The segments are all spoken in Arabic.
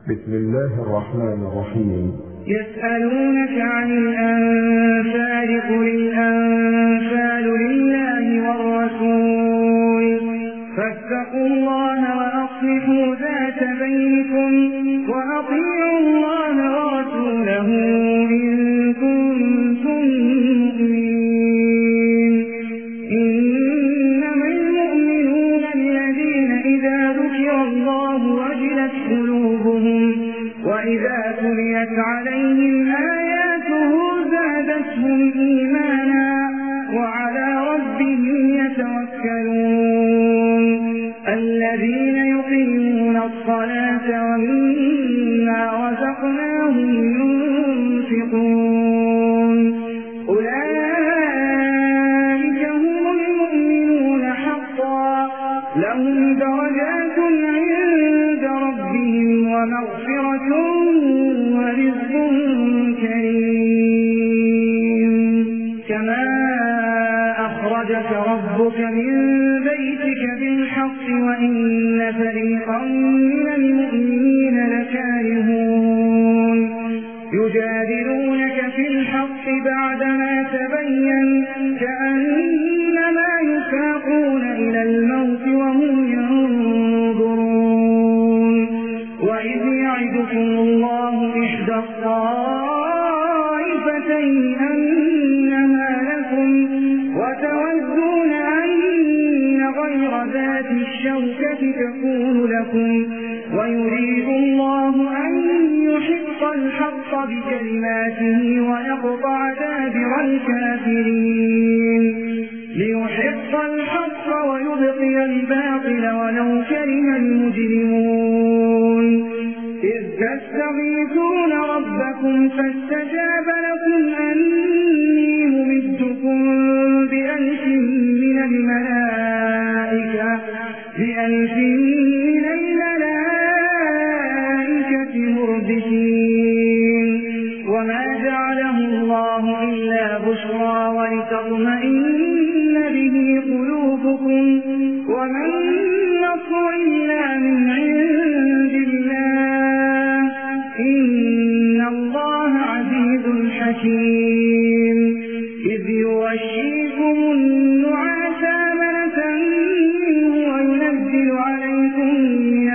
بسم الله الرحمن الرحيم. يسألونك عن الأنفال قل الأنفال لله والرسول فاتقوا الله وأصلحوا ذات بينكم وأطيعوا الله ورسوله إن كنتم مؤمنين. إنما المؤمنون الذين إذا ذكر الله وجلت قلوبهم وإذا تليت عليهم آياته زادتهم إيمانا وعلى ربهم يتوكلون. الذين يقيمون الصلاة ومما رزقناهم ينفقون أولئك هم المؤمنون حقا لهم درجات عند ربهم ومغفرة ورزق كريم. كما أخرجك ربك من بيتك بالحق وإن فريقا من المؤمنين لكارهون يجادلونك في الحق بعدما تبين كأنما يساقون إلى الموت وهم ينظرون. وإذ يعدكم الله إحدى الطائفتين أنها لكم وتودون أن غير ذات الشوكة تكون لكم ويريد الله أن يحق الحق بكلماته ويقطع دابر الكافرين ليحق الحق ويبطل الباطل ولو كره المجرمون. إذ تستغيثون ربكم فاستجاب لكم أني ممدكم بألف من الملائكة مردفين. وما جعله الله إلا بشرى ولتطمئن به قلوبكم وما النصر إلا من عند الله إن الله عزيز حكيم. إذ يغشيكم النعاس أمنة منه وينزل عليكم من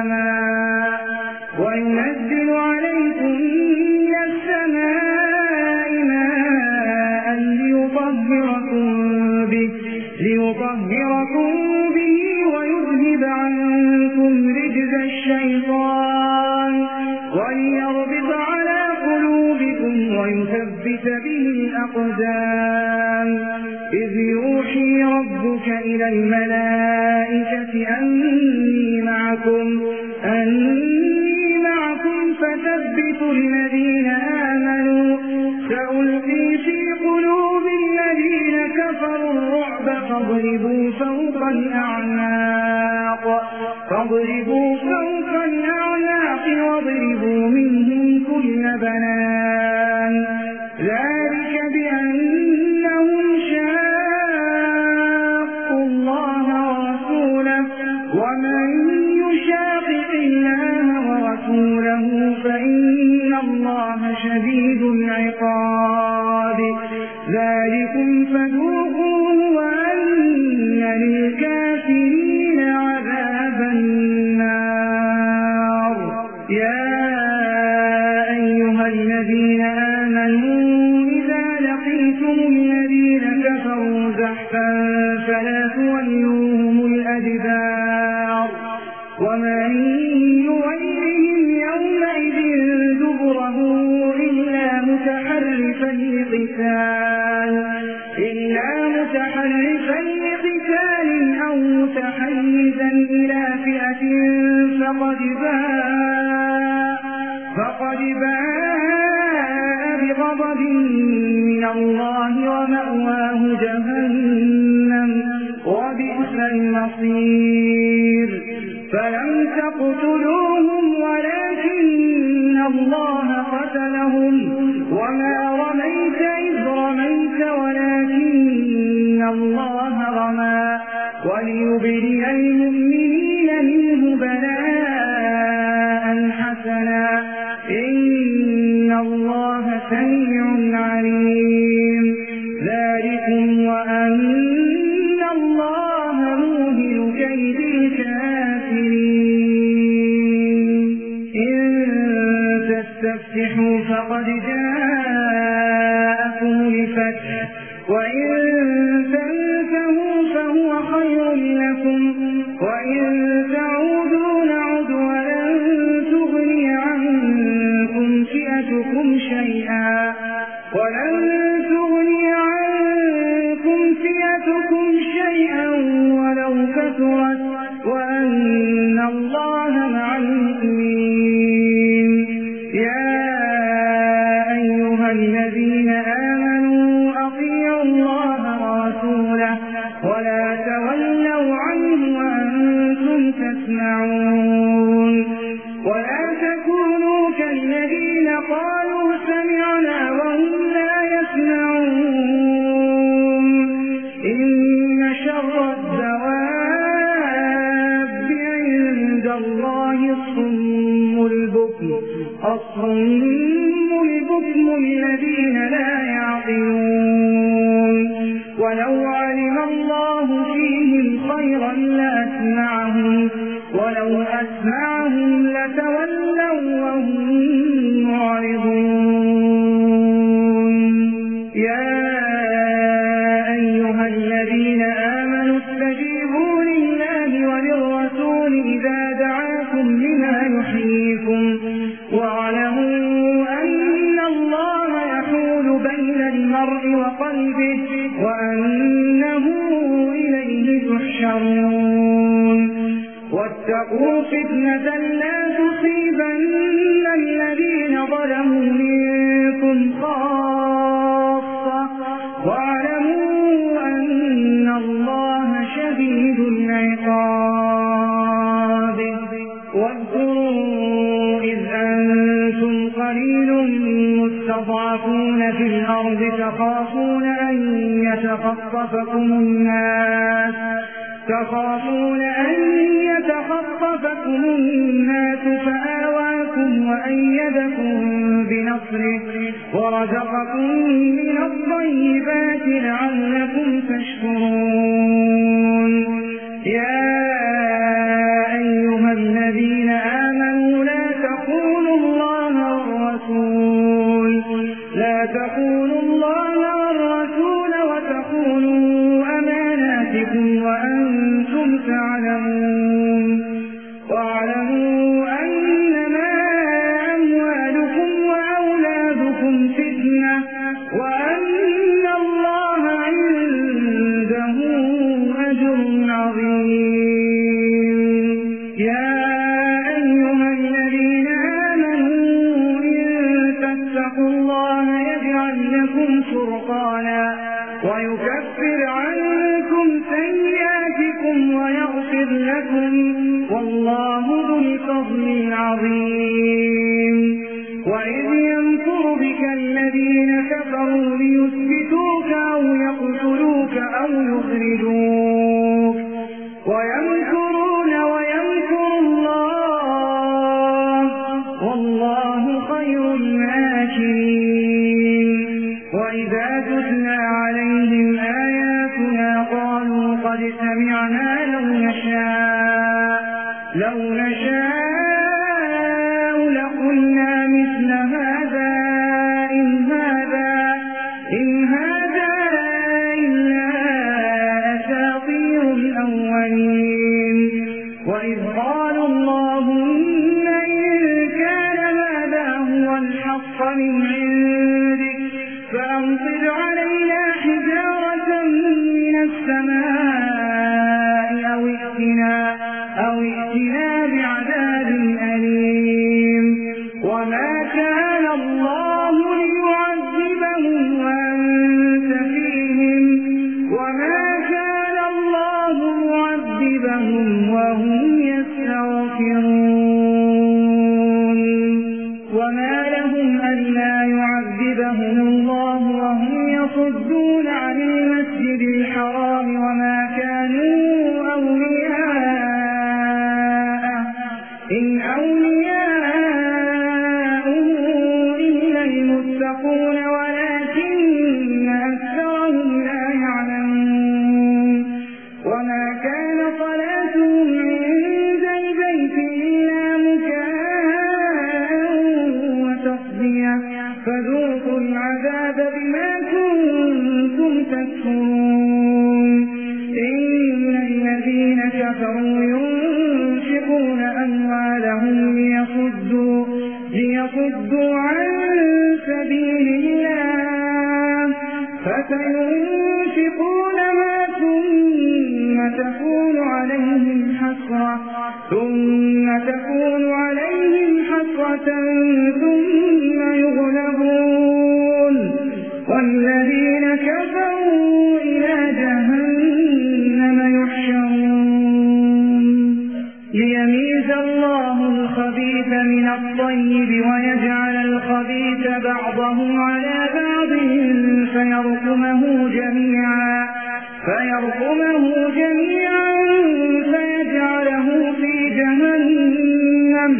السماء ماء ليطهركم به ويذهب عنكم رجز الشيطان وليربط على قلوبكم ويثبت به الأقدام. إذ يوحي ربك إلى الملائكة أني معكم فثبتوا الذين آمنوا سألقي في قلوب الذين كفروا الرعب فاضربوا فوق الأعناق واضربوا منهم كل بنان ذلك بأنهم شاقوا الله ورسوله ومن يشاقق الله ورسوله فإن الله شديد العقاب. ذلكم فذوقوه وأن للكافرين عذاب النار. يا أيها الذين آمنوا إذا لقيتم الذين كفروا زحفا فلا تولوهم الأدبار ومن يولهم يومئذ دبره إلا متحرفا لقتال أو متحيزا إلى فئة فقد باء بغضب من الله ومأواه جهنم وبئس المصير. فلم تقتلوهم ولكن الله قتلهم وما رميت إذ رميت ولكن الله رمى وليبلي المؤمنين منه بلاء حسنا إن الله سميع عليم ذلكم وأن الله موهن كيد الكافرين إن تستفتحوا فقد جاءكم الفتح وإن تنتهوا فهو خير لكم وإن تعودوا نعد ولن تغني عنكم فئتكم شيئا ولو كثرت وأن الله مع المؤمنين يا أيها الذين آمنوا أطيعوا الله ورسوله ولا تولوا عنه وأنتم تسمعون ولا تكونوا كالذين قالوا سمعنا وهم لا يسمعون إن شر الدواب عند الله الصم البكم الذين لا يعقلون ولو علم الله فيهم خيرا لأسمعهم ولو أسمعهم لتولوا وهم معرضون يا أيها الذين آمنوا استجيبوا لله وللرسول إذا دعاكم لما يحييكم واعلموا أن الله يحول بين المرء وقلبه وأنه إليه تحشرون واتقوا فتنة لا تصيبن الذين ظلموا منكم خاصة واعلموا أن الله شديد العقاب واذكروا إذ أنتم قليل مستضعفون في الأرض تخافون أن يتخطفكم الناس فآواكم وأيدكم بنصره ورزقكم من الطيبات لعلكم تشكرون يا أيها الذين آمنوا لا تخونوا الله والرسول وتخونوا أماناتكم وأنتم تعلمون واعلموا أنما أموالكم وأولادكم فتنة وأن الله عنده أجر عظيم يا أيها الذين آمنوا إن تتقوا الله يجعل لكم فرقانا ويكفر عنكم سيئاتكم ويغفر لكم والله ذو الفضل العظيم وإذ يمكر بك الذين كفروا ليثبتوك أو يقتلوك أو يخرجوك ويمكرون ويمكر الله والله خير الماكرين وإذا تتلى عليهم آياتنا قالوا قد سمعنا لو نشاء لقلنا مثل هذا إن هذا إلا أساطير الأولين وإذ قالوا اللهم إن كان هذا هو الحق من عندك فأمطر علينا حجارة من السماء أو ائتنا بعذاب أليم وما كان الله ليعذبهم وأنت فيهم وما كان الله معذبهم وهم يستغفرون وما لهم ألا يعذبهم الله وهم يصدون عن المسجد الحرام وما كانوا أولياءه إن أولياؤه فذوقوا العذاب بما كنتم تكفرون إن الذين كفروا ينفقون أموالهم ليصدوا عن سبيل الله فسينفقونها ثم تكون عليهم حسرة ثم يغلبون والذين كفروا إلى جهنم يحشرون ليميز الله الخبيث من الطيب ويجعل الخبيث بعضه على بعض فيركمه جميعا فيجعله في جهنم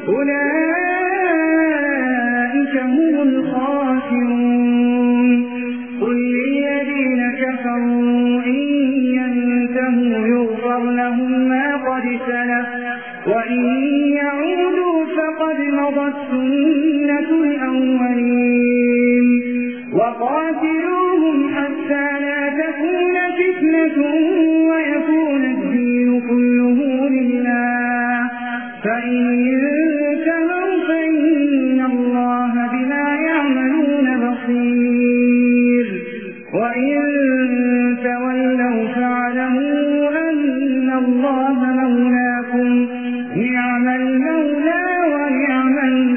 أولئك هم الخاسرون قل للذين كفروا إن ينتهوا يغفر لهم ما قد سلف وإن يعودوا فقد مضت سنة الأولين وقاتلوهم حتى لا تكون فتنة ويكون الدين كله لله فإن انتهوا فإن الله بما يعملون بصير وإن تولوا فاعلموا أن الله مولاكم نعم المولى ونعم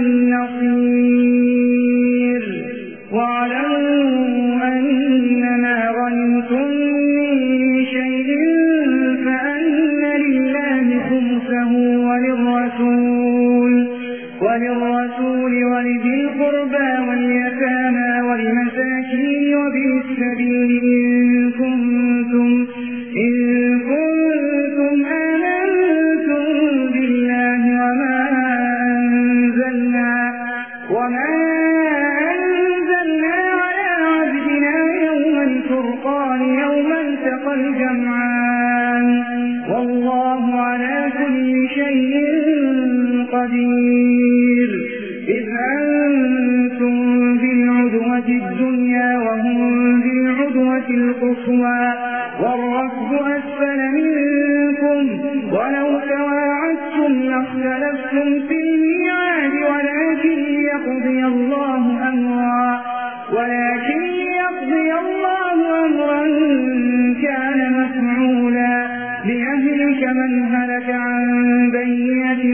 النصير واعلموا أنما غنمتم من شيء فأن لله خمسه وللرسول ولذي القربى واليتامى والمساكين وابن السبيل إن كنتم آمنتم بالله وما أنزلنا على عبدنا يوم الفرقان يوم التقى الجمعان والله على كل شيء قدير إذ أنتم بالعدوة الدنيا وهم بالعدوة القصوى والركب أسفل منكم ولو تواعدتم لاختلفتم في الميعاد ولكن ليقضي الله أمرا كان مفعولا ليهلك من هلك عن بينة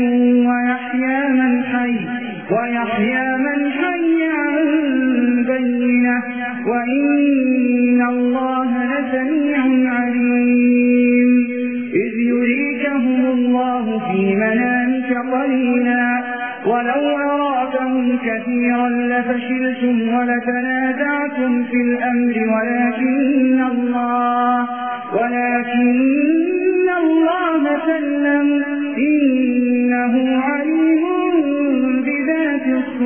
ويحيى من حي عن بينة وإن الله لسميع عليم إذ يريكهم الله في منامك قليلا ولو أراكهم كثيرا لفشلتم ولتنازعتم في الأمر ولكن الله سلم إنه عليم بذات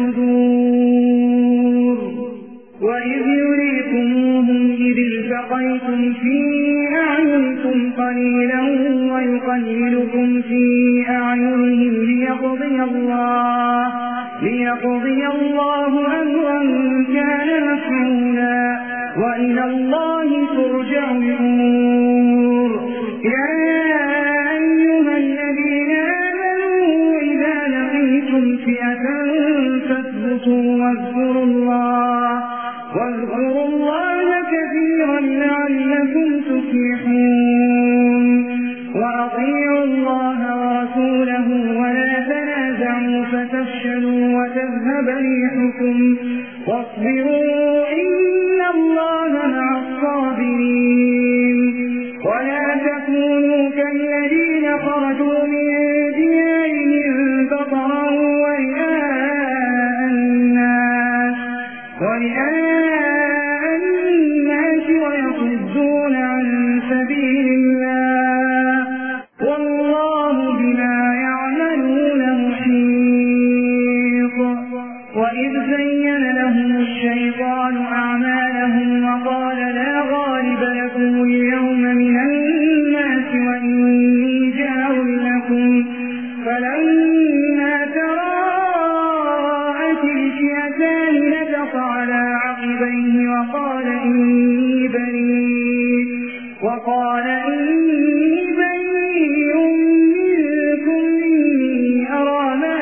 الصدور وإذ يريكموهم إذ التقيتم في أعينكم قليلا ويقللكم في أعينهم ليقضي الله أمرا كان مفعولا وإلى الله ترجع الأمور يا أيها الذين آمنوا إذا لقيتم فئة فاثبتوا واذكروا الله كثيرا لعلكم تفلحون وأطيعوا الله ورسوله ولا تنازعوا فتفشلوا وتذهب ريحكم واصبروا إن الله مع الصابرين ولا تكونوا كالذين خرجوا من ديارهم بطرا ورئاء الناس ويصدون عن سبيل الله والله بما يعملون محيط وإذ زين لهم الشيطان أعمالهم وقال لا غالب لكم اليوم من الناس وإني جار لكم فلما تراءت الفئتان نكص عقبيه وقال إني بريء منكم إني أرى ما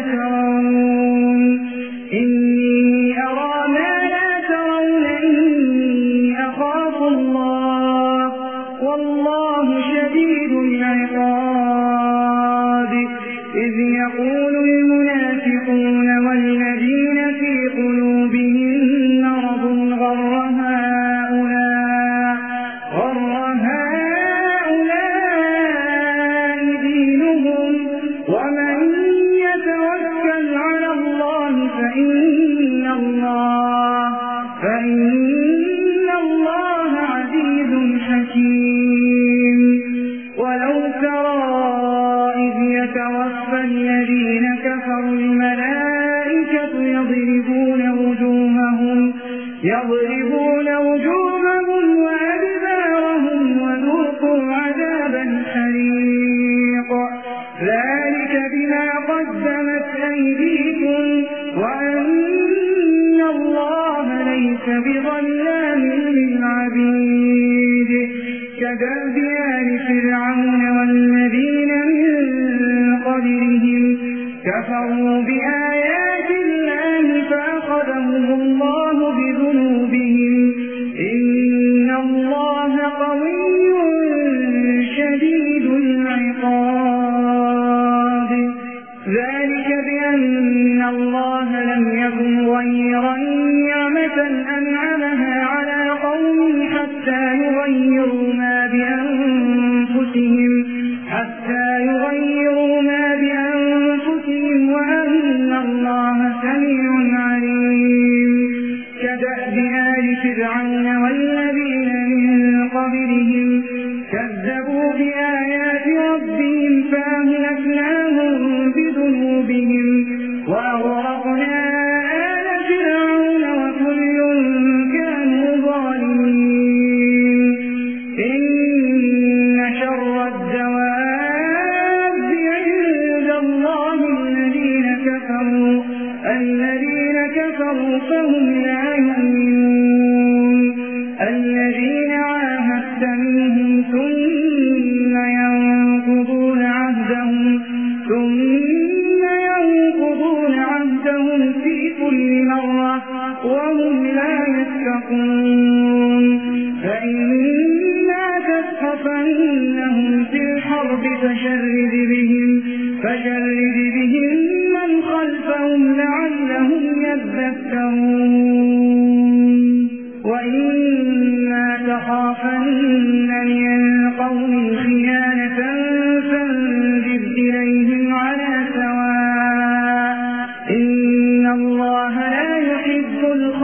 لا ترون إني أخاف الله والله شديد العقاب إذ يقول المنافقون والذين في قلوبهم مرض غر هؤلاء دينهم ومن يتوكل على الله فإن الله عزيز حكيم ولو ترى إذ يتوفى الذين كفروا الملائكة يضربون وجوههم وأدبارهم وذوقوا عذاب الحريق ذلك بما قدمت أيديكم وأن الله ليس بظلام للعبيد كدأب آل فرعون والذين من قبلهم كفروا بآيات الله فأخذهم الله بذنوبهم إن الله قوي شديد العقاب ذلك بأن الله لم يكن غيرا نعمة أنعمها على قوم حتى يغيروا ما بأنفسهم وأن الله سميع عليم كدأب آل فرعون والذين من قبلهم كذبوا بآيات ربهم فأهلكناهم بذنوبهم وأغرقنا آل فرعون وكل كانوا ظالمين إن شر الدواب عند الله الذين كفروا فهم لا يؤمنون الذين عاهدت منهم ثم ينقضون عهدهم في كل مرة وهم لا يتقون فإما تثقفنهم في الحرب فشرد بهم من خلفهم لعلهم يذكرون وإما تخافن من قوم خيانة فانبذ إليهم على سواء إن الله لا يحب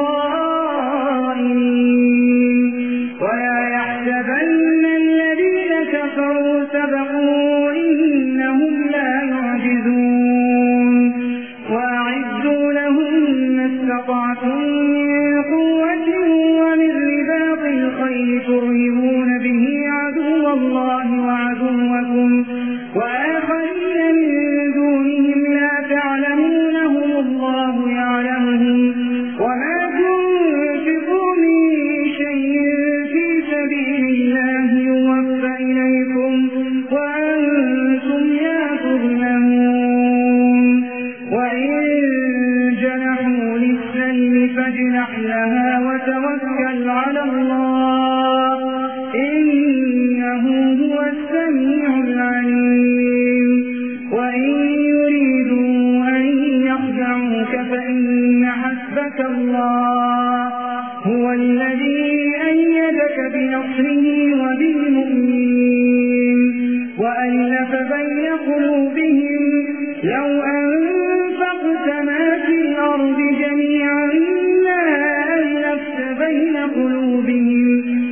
الخائنين ولا يحسبن الذين كفروا سبقوا إنهم لا يعجزون وأعدوا لهم ما استطعتم من قوة ومن رباط الخيل ترهبون به عدو الله وعدوكم وآخرين من دونهم لا تعلمونهم الله يعلمهم وما تنفقوا من شيء في سبيل الله يوفى إليكم وأنتم لا تظلمون وإن جنحوا للسلم فاجنح لها وتوكل على الله إنه هو السميع العليم وإن يريدوا أن يخدعوك فإن حسبك الله هو الذي أيدك بنصره وبالمؤمنين وألف بين قلوبهم لو أنفقت ما في الأرض جميعا ما ألفت بين قلوبهم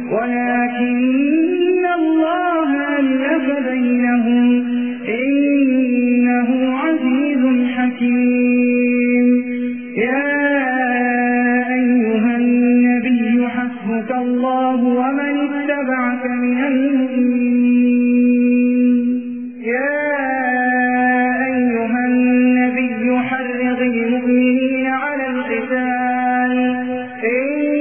ولكن الله ألف بينهم إنه عزيز حكيم يا أيها النبي حسبك الله ومن اتبعك من المؤمنين يا أيها النبي حرض المؤمنين على القتال إن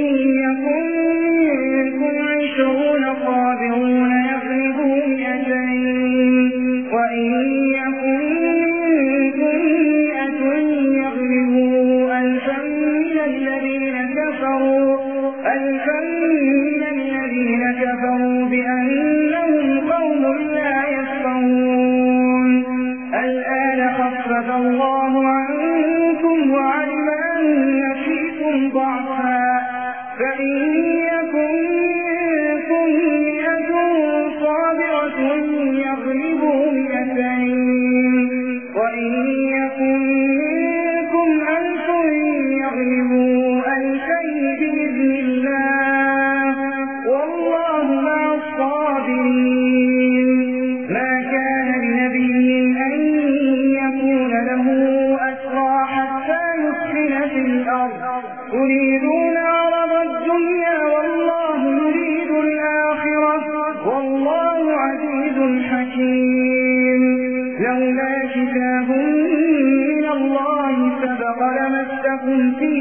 ضعفا فإن يكن منكم 100 صابرة يغلبوا 200 وإن يكن منكم 1000 يغلبوا 2000 بإذن الله والله مع الصابرين. ما كان لنبي أن يكون له أسرى حتى يسخن في الأرض تريدون عرض الدنيا والله يريد الآخرة والله عزيز حكيم. لولا كتاب من الله سبق لمسكم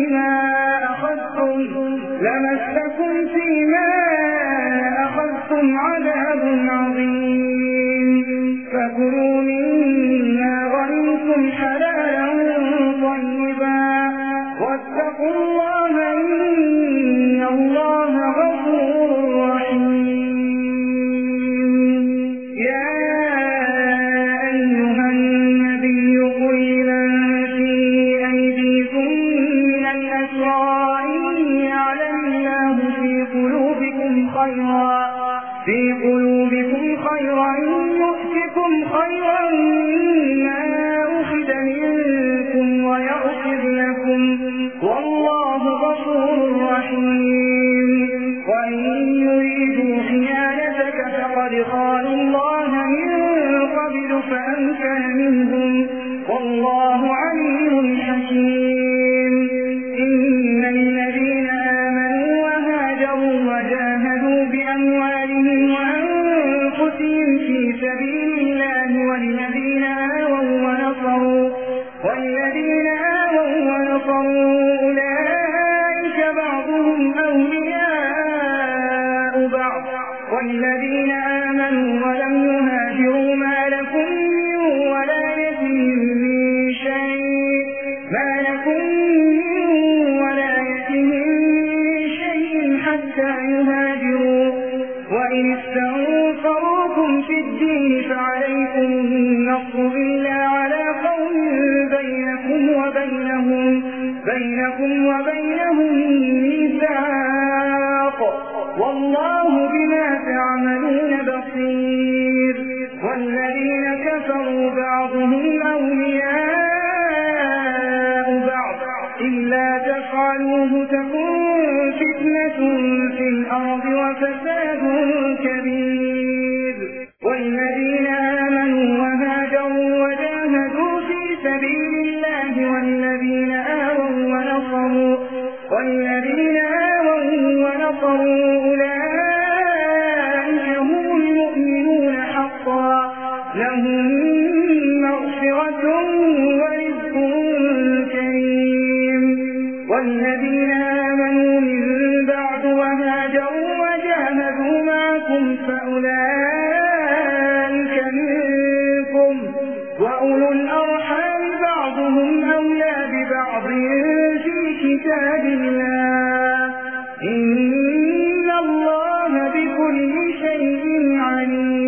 فيما أخذتم عذاب عظيم. فكلوا مما غنمتم حلالا طيبا واتقوا الله إن الله غفور رحيم. يا أيها النبي قل لمن في أيديكم من الأسرى إن يعلم الله في قلوبكم خيرا يؤتكم خيرا مما أخذ منكم ويغفر لكم والله غفور رحيم. وإن يريدوا خيانتك فقد خانوا الله من قبل فأمكن منهم والله عليم حكيم. إن الذين آمنوا وهاجروا وجاهدوا بأموالهم وأنفسهم في سبيل الله والذين آووا ونصروا أولئك بعضهم أولياء بعض والذين آمنوا ولم يهاجروا ما لكم من ولايتهم من شيء حتى يهاجروا. وإن استنصروكم في الدين فعليكم النصر إلا على قوم بينكم وبينهم ميثاق والله بما تعملون بصير. والذين كفروا بعضهم أولياء بعض إلا تفعلوه تكن فتنة في الأرض وفساد كبير. والذين آمنوا وهاجروا وجاهدوا في سبيل الله والذين آووا ونصروا أولئك هم المؤمنون حقا لهم مغفرة ورزق كريم. والذين آمنوا من بعد وهاجروا وجاهدوا معكم فأولئك منكم وأولو الأرحام بعضهم أولى ببعض في كتاب الله إن الله بكل شيء عليم.